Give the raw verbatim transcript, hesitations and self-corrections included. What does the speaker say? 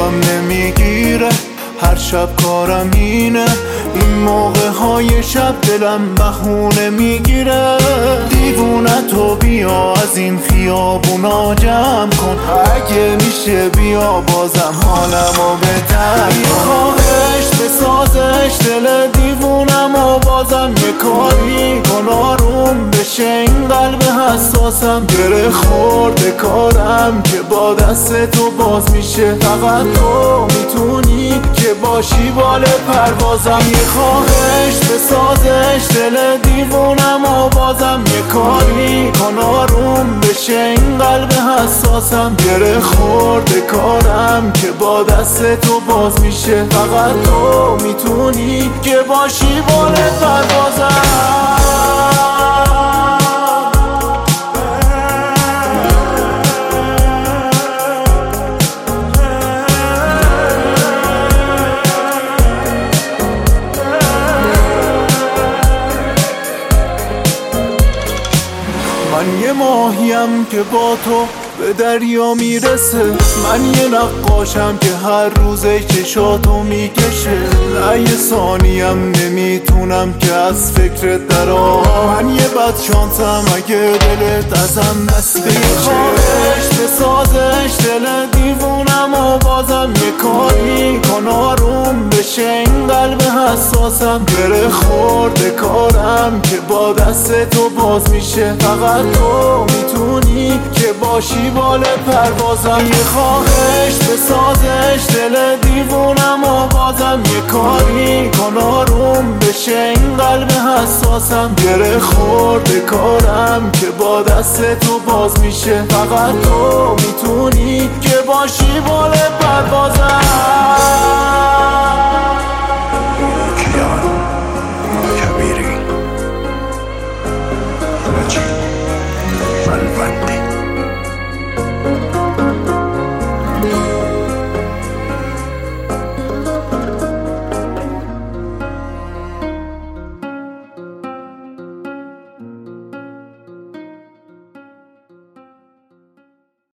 خوابم نمیگیره، هر شب کارم اینه، این موقع های شب دلم بهونه میگیره. دیوونه تو بیا از این خیابونا جمع کن، اگه میشه بیا بازم حالمو بهتر کن. خواهش بسازش دل دیوونم و بازم یه کاری کن آروم بشه این قلب حساسم. گره خورده کارم که با دست تو باز میشه، فقط تو میتونی که باشی بال پروازم. یه خواهش بسازش دل دیوونم و بازم یه کاری کن آروم بشه این قلب حساسم. گره خورده کارم که با دست تو باز میشه، فقط تو میتونی که باشی بال پروازم. من یه ماهیم که با تو به دریا میرسه، من یه نقاشم که هر روزه چشاتو میکشه. نه یه ثانیم نمیتونم که از فکرت درام، من یه بد شانسم اگه دلت ازم دست بکشه. خواهش بسازش دل دیوونم و بازم یه کاری کن آروم بشه این قلب حساسم. گره خورده کارم که با دست تو باز میشه، فقط تو میتونی که باشی بال پروازم. یه خواهش بسازش دل دیوونم و بازم یه کاری کن آروم بشه این قلب حساسم. گره خورده کارم که با دست تو باز میشه، فقط تو میتونی